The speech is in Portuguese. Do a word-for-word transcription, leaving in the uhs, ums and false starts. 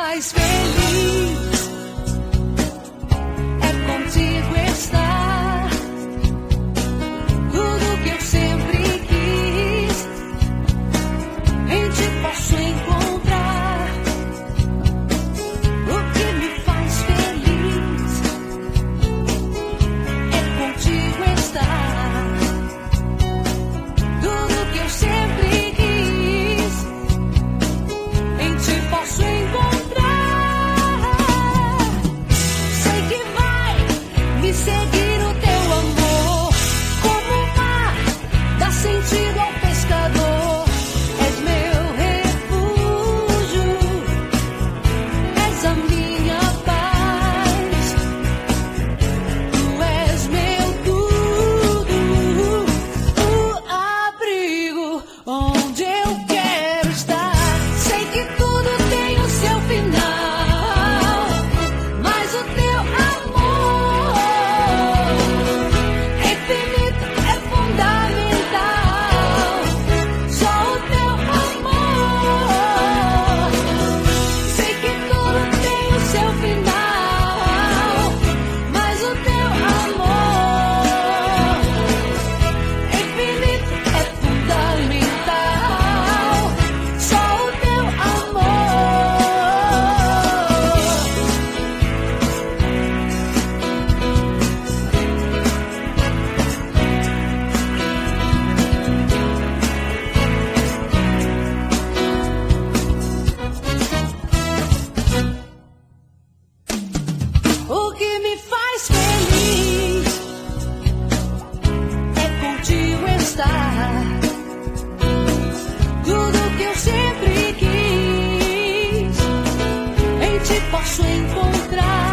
faz feliz é contigo estar. Tudo que eu sempre quis, em ti posso encontrar. O que me faz feliz é contigo estar. Tudo que eu sempre quis, em ti posso encontrar. Sei que vai me seguir o teu amor, como o mar dá sentido ao pescador. És meu refúgio, és a minha paz. Tu és meu tudo, o abrigo onde eu quero estar. Sei que tudo tem o seu final, mas o teu amor é infinito, é fundamental. Só o teu amor. Sei que tudo tem o seu final, mas o teu amor é infinito, é fundamental. Só o teu amor. O que me faz feliz é contigo estar. Tudo que eu sempre quis, em ti posso encontrar.